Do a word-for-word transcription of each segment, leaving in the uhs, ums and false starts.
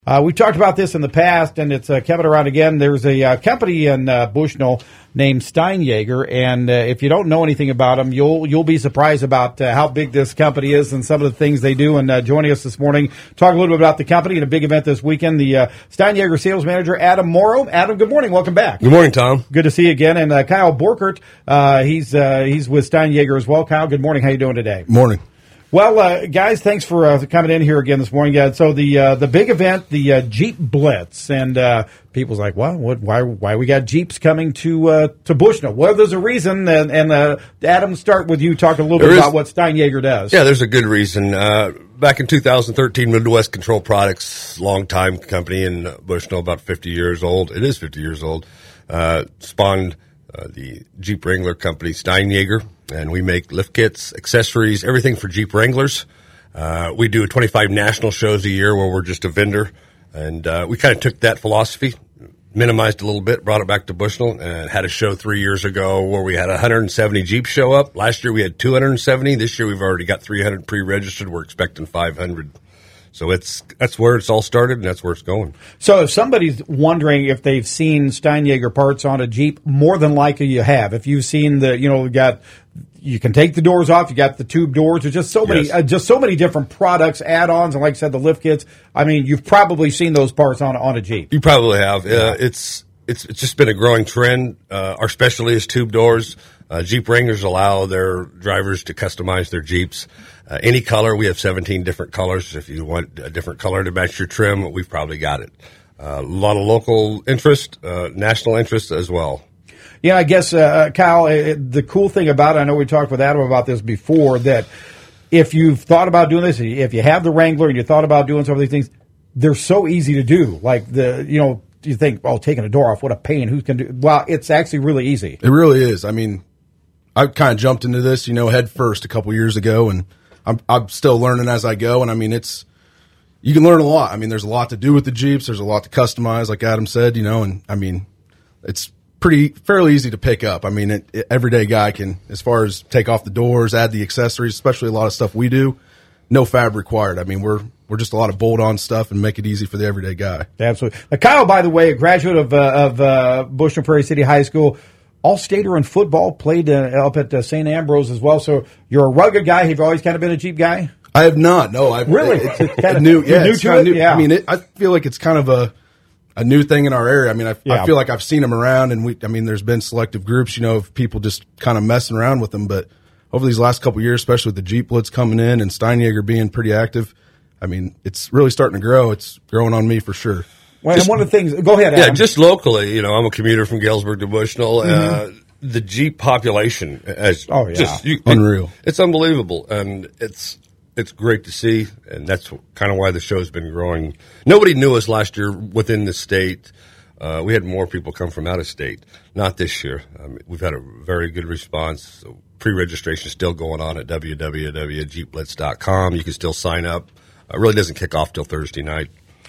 Uh, we've talked about this in the past, and it's uh, coming around again. There's a uh, company in uh, Bushnell named Steinjager, and uh, if you don't know anything about them, you'll you'll be surprised about uh, how big this company is and some of the things they do. And uh, joining us this morning, talk a little bit about the company and a big event this weekend, the uh, Steinjager sales manager, Adam Morrow. Adam, good morning. Welcome back. Good morning, Tom. Good to see you again. And uh, Kyle Borkert, uh, he's uh, he's with Steinjager as well. Kyle, good morning. How you doing today? Morning. Well, uh, guys, thanks for uh, coming in here again this morning. Yeah, so the uh, the big event, the uh, Jeep Blitz, and uh, people's like, well, what, why why we got Jeeps coming to uh, to Bushnell? Well, there's a reason, and, and uh, Adam, start with you talking a little there bit is, about what Steinjager does. Yeah, there's a good reason. Uh, back in two thousand thirteen, Midwest Control Products, long-time company in Bushnell, about fifty years old. It is fifty years old. Uh, spawned uh, the Jeep Wrangler company, Steinjager. And we make lift kits, accessories, everything for Jeep Wranglers. Uh, we do twenty-five national shows a year where we're just a vendor. And uh, we kind of took that philosophy, minimized a little bit, brought it back to Bushnell, and had a show three years ago where we had one hundred seventy Jeeps show up. Last year we had two hundred seventy. This year we've already got three hundred pre-registered. We're expecting five hundred. So it's that's where it's all started, and that's where it's going. So if somebody's wondering if they've seen Steinjager parts on a Jeep, more than likely you have. If you've seen the, you know, got you can take the doors off. You got the tube doors. There's just so many, yes. uh, just so many different products, add-ons, and like I said, the lift kits. I mean, you've probably seen those parts on on a Jeep. You probably have. Uh, it's it's it's just been a growing trend. Uh, our specialty is tube doors. Uh, Jeep Wranglers allow their drivers to customize their Jeeps. Uh, any color. We have seventeen different colors. If you want a different color to match your trim, we've probably got it. Uh, a lot of local interest, uh, national interest as well. Yeah, I guess, uh, Kyle, it, the cool thing about it, I know we talked with Adam about this before, that if you've thought about doing this, if you have the Wrangler and you thought about doing some of these things, they're so easy to do. Like, the you know, you think, oh, taking a door off, what a pain. Who can do? Well, it's actually really easy. It really is. I mean, I kind of jumped into this, you know, head first a couple years ago, and I'm, I'm still learning as I go. And I mean, it's, you can learn a lot. I mean, there's a lot to do with the Jeeps. There's a lot to customize, like Adam said, you know, and I mean, it's pretty, fairly easy to pick up. I mean, it, it, everyday guy can, as far as take off the doors, add the accessories, especially a lot of stuff we do, no fab required. I mean, we're, we're just a lot of bolt-on stuff and make it easy for the everyday guy. Absolutely. Now, Kyle, by the way, a graduate of, uh, of uh, Bushnell Prairie City High School, all-stater in football, played uh, up at uh, Saint Ambrose as well. So you're a rugged guy. Have you always kind of been a Jeep guy? I have not. No, I really. It's, it's kind of new. Yeah, new it's to kind it. of new. Yeah. I mean, it, I feel like it's kind of a a new thing in our area. I mean, I, yeah. I feel like I've seen them around, and we. I mean, there's been selective groups, you know, of people just kind of messing around with them. But over these last couple of years, especially with the Jeep Blitz coming in and Steinjager being pretty active, I mean, it's really starting to grow. It's growing on me for sure. Well, just, and one of the things. Go ahead, Adam. Yeah, just locally, you know, I'm a commuter from Galesburg to Bushnell. Mm-hmm. Uh, the Jeep population, as oh yeah, just, you, unreal. It, it's unbelievable, and it's it's great to see, and that's kind of why the show's been growing. Nobody knew us last year within the state. Uh, we had more people come from out of state. Not this year. I mean, we've had a very good response. So pre-registration is still going on at w w w dot jeep blitz dot com. You can still sign up. It really doesn't kick off till Thursday night.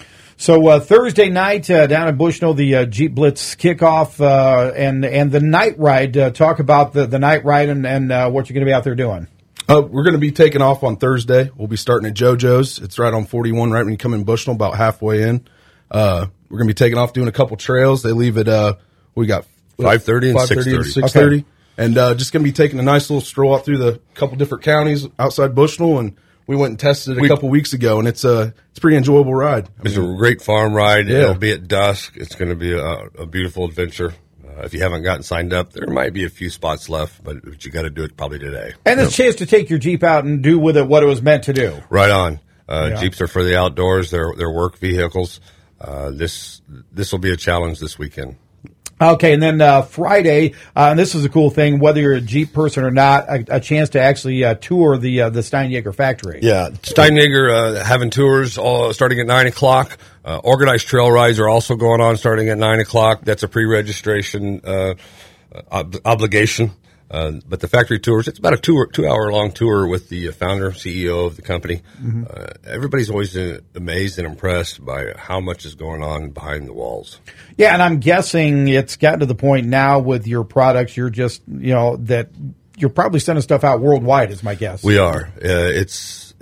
So uh, Thursday night uh, down in Bushnell, the uh, Jeep Blitz kickoff uh, and and the night ride. Uh, talk about the, the night ride and, and uh, what you're going to be out there doing. Uh, we're going to be taking off on Thursday. We'll be starting at JoJo's. It's right on forty-one, right when you come in Bushnell, about halfway in. Uh, we're going to be taking off doing a couple trails. They leave at, uh, we got five thirty and six thirty. six thirty. Okay. And uh, just going to be taking a nice little stroll out through the couple different counties outside Bushnell, and we went and tested it a we, couple weeks ago, and it's a it's a pretty enjoyable ride. I it's mean, a great farm ride. Yeah. It'll be at dusk. It's going to be a, a beautiful adventure. Uh, if you haven't gotten signed up, there might be a few spots left, but, but you got to do it probably today. And it's a chance to take your Jeep out and do with it what it was meant to do. Right on. Uh, yeah. Jeeps are for the outdoors. They're they're work vehicles. Uh, this this will be a challenge this weekend. Okay, and then uh, Friday, uh, and this is a cool thing, whether you're a Jeep person or not, a, a chance to actually uh, tour the uh, the Steinjager factory. Yeah, Steinjager uh, having tours all starting at nine o'clock. Uh, organized trail rides are also going on starting at nine o'clock. That's a pre-registration uh, ob- obligation. Uh, but the factory tours, it's about a two two hour long tour with the founder, C E O of the company. Mm-hmm. Uh, everybody's always uh, amazed and impressed by how much is going on behind the walls. Yeah, and I'm guessing it's gotten to the point now with your products, you're just, you know, that you're probably sending stuff out worldwide, is my guess. We are. Uh, it's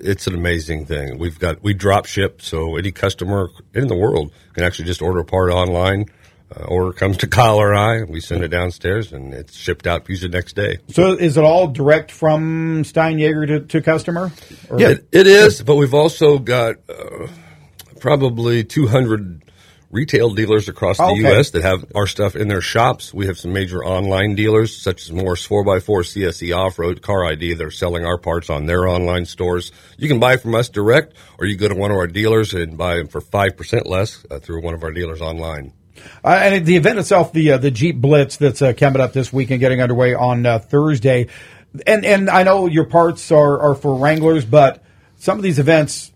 it's an amazing thing. We've got we drop ship, so any customer in the world can actually just order a part online. Uh, order comes to Kyle or I, we send it downstairs, and it's shipped out usually the next day. So is it all direct from Steinjager to, to customer? Or? Yeah, it, it is, but we've also got uh, probably two hundred retail dealers across the Okay. U S that have our stuff in their shops. We have some major online dealers, such as Morse four by four, C S E Off-Road, Car I D, that are selling our parts on their online stores. You can buy from us direct, or you go to one of our dealers and buy them for five percent less uh, through one of our dealers online. Uh, and the event itself, the uh, the Jeep Blitz that's uh, coming up this weekend, getting underway on uh, Thursday. And and I know your parts are, are for Wranglers, but some of these events,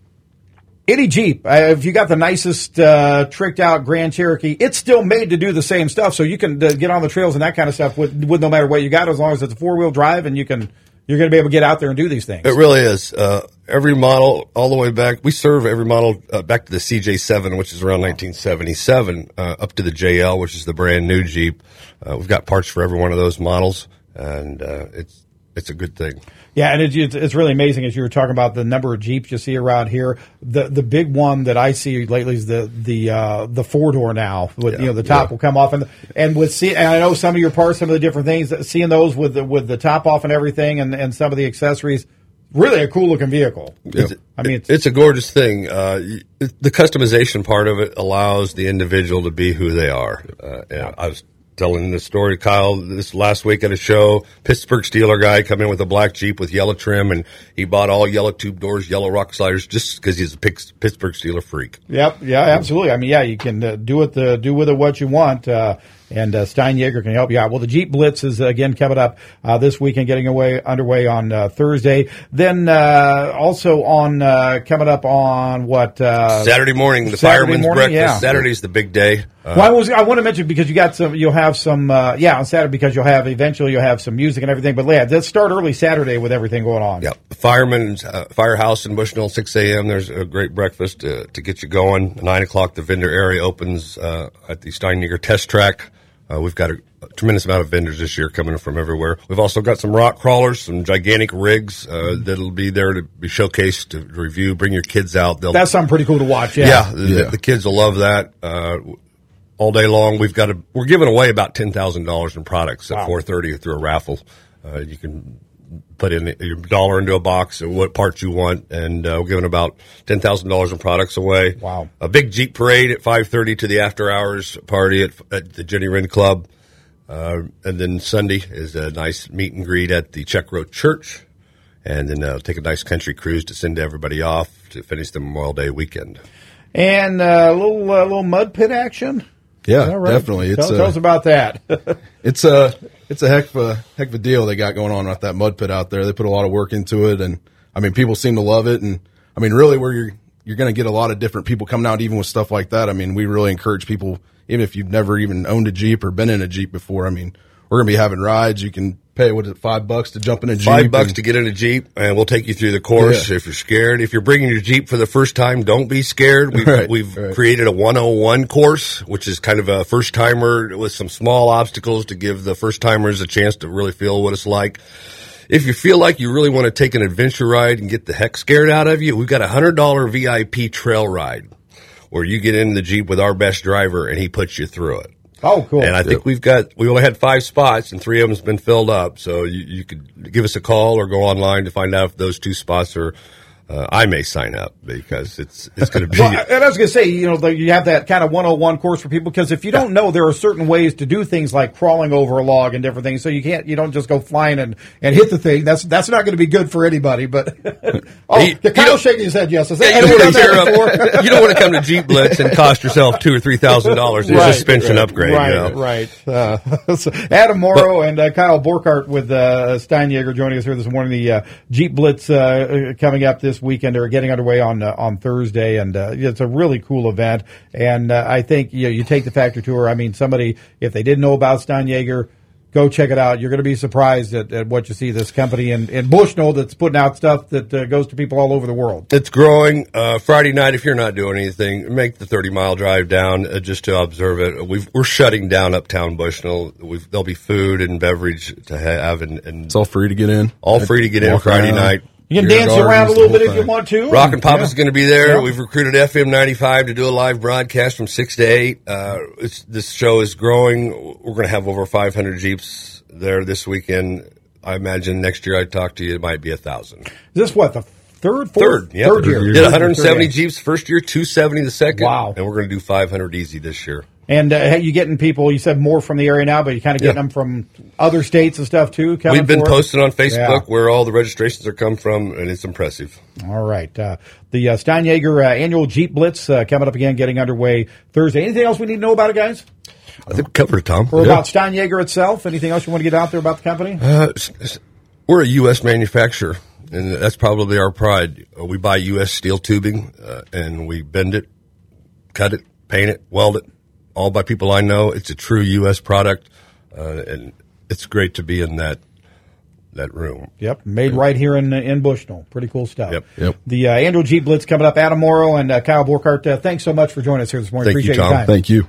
any Jeep, uh, if you got the nicest uh, tricked out Grand Cherokee, it's still made to do the same stuff. So you can uh, get on the trails and that kind of stuff with, with no matter what you got, as long as it's a four wheel drive, and you can you're going to be able to get out there and do these things. It really is. Uh, every model, all the way back, we serve every model uh, back to the C J seven, which is around nineteen seventy-seven, uh, up to the J L, which is the brand new Jeep. Uh, we've got parts for every one of those models, and uh, it's it's a good thing. Yeah, and it, it's, it's really amazing as you were talking about the number of Jeeps you see around here. The the big one that I see lately is the the uh, the four door now. With Yeah, you know the top yeah. will come off, and and with see, and I know some of your parts, some of the different things. Seeing those with the with the top off and everything, and, and some of the accessories, really a cool looking vehicle. It's, I mean, it's, it's a gorgeous thing. Uh, y- the customization part of it allows the individual to be who they are. Uh, and I was telling the story, Kyle, this last week at a show, Pittsburgh Steeler guy come in with a black Jeep with yellow trim, and he bought all yellow tube doors, yellow rock sliders, just because he's a Pittsburgh Steeler freak. Yep, yeah, absolutely. I mean, yeah, you can uh, do it the do with it what you want, uh, and uh, Steinjager can help you out. Well, the Jeep Blitz is uh, again coming up uh, this weekend, getting away underway on uh, Thursday. Then uh, also on uh, coming up on what uh, Saturday morning, the Saturday fireman's morning, breakfast. yeah. Saturday's the big day. Uh, Well, I was I want to mention because you got some, you'll have some, uh, yeah, on Saturday because you'll have eventually you'll have some music and everything. But yeah, let's start early Saturday with everything going on. Yeah, Fireman's uh, Firehouse in Bushnell, six a.m. There's a great breakfast uh, to get you going. nine o'clock, the vendor area opens uh, at the Steinjager Test Track. Uh, we've got a, a tremendous amount of vendors this year coming from everywhere. We've also got some rock crawlers, some gigantic rigs uh, that'll be there to be showcased, to review. Bring your kids out. They'll, That's something pretty cool to watch. Yeah, yeah, the, Yeah. the kids will love that. Uh, all day long, we've got a, we're giving away about ten thousand dollars in products at Wow. four thirty through a raffle. Uh, you can put in your dollar into a box and what parts you want, and uh, we're giving about ten thousand dollars in products away. Wow. A big Jeep parade at five thirty to the after hours party at, at the Jenny Wren Club. Uh, and then Sunday is a nice meet and greet at the Czech Road Church. And then uh, take a nice country cruise to send everybody off to finish the Memorial Day weekend. and uh, a little uh, little mud pit action. Yeah, Is that right? definitely. It's tell, a, tell us about that. it's a it's a heck of a heck of a deal they got going on with that mud pit out there. They put a lot of work into it, and I mean, people seem to love it. And I mean, really, where you're you're going to get a lot of different people coming out, even with stuff like that. I mean, we really encourage people, even if you've never even owned a Jeep or been in a Jeep before. I mean, we're going to be having rides. You can pay what is it, five bucks to jump in a Jeep. Five bucks and- to get in a Jeep, and we'll take you through the course. Yeah. If you're scared, if you're bringing your Jeep for the first time, don't be scared. We've, Right, we've right. created a one oh one course, which is kind of a first timer with some small obstacles to give the first timers a chance to really feel what it's like. If you feel like you really want to take an adventure ride and get the heck scared out of you, we've got a one hundred dollars V I P trail ride where you get in the Jeep with our best driver and he puts you through it. Oh, cool. And I think we've got, we only had five spots and three of them's been filled up. So you, you could give us a call or go online to find out if those two spots are, uh, I may sign up because it's, it's going to be. Well, and I was going to say, you know, the, you have that kind of one oh one course for people because if you don't know, there are certain ways to do things like crawling over a log and different things. So you can't, you don't just go flying and, and hit the thing. That's that's not going to be good for anybody. But oh, You- you Kyle's don't- shaking his head. Yes, I Yeah, said, you, have don't you want done to that tear before? up, you don't want to come to Jeep Blitz and cost yourself two or three thousand dollars in a Right, suspension right, upgrade. Right, you know? right. Uh, so Adam Morrow and uh, Kyle Borkart with uh, Steinjager joining us here this morning. The uh, Jeep Blitz uh, coming up this weekend or getting underway on uh, on Thursday, and uh, it's a really cool event. And uh, I think you know, you take the factory tour. I mean, somebody if they didn't know about Steinjager, go check it out. You're going to be surprised at, at what you see. This company in, in Bushnell that's putting out stuff that uh, goes to people all over the world. It's growing. Uh, Friday night, if you're not doing anything, make the thirty mile drive down uh, just to observe it. We've, we're shutting down Uptown Bushnell. We've, there'll be food and beverage to have, and, and It's all free to get in. all free to get in Walk Friday around. night. You can Beer dance gardens, around a the little whole bit if you thing. want to. Rock and Pop Yeah. is going to be there. Yeah. We've recruited F M ninety-five to do a live broadcast from six to eight. Uh, it's, this show is growing. We're going to have over five hundred Jeeps there this weekend. I imagine next year I talk to you, it might be a thousand. Is this what, the third, fourth? Third, yeah. Third year. Did one hundred seventy Third year. Jeeps first year, two seventy the second. Wow. And we're going to do five hundred easy this year. And uh, you getting people, you said more from the area now, but you kind of getting Yeah. them from other states and stuff too, coming We've been for it? posting on Facebook Yeah. where all the registrations are come from, and it's impressive. All right. Uh, the uh, Steinjager uh, annual Jeep Blitz uh, coming up again, getting underway Thursday. Anything else we need to know about it, guys? I think we covered it, Tom. Or Yeah. about Steinjager itself? Anything else you want to get out there about the company? Uh, s- s- we're a U S manufacturer, and that's probably our pride. Uh, We buy U S steel tubing, uh, and we bend it, cut it, paint it, weld it, all by people I know. It's a true U S product, uh, and it's great to be in that that room. Yep, made right here in in Bushnell. Pretty cool stuff. Yep. Yep. The uh, annual Jeep Blitz coming up. Adam Morrow and uh, Kyle Borkart, uh, thanks so much for joining us here this morning. Thank you, Appreciate your Tom. time. Thank you.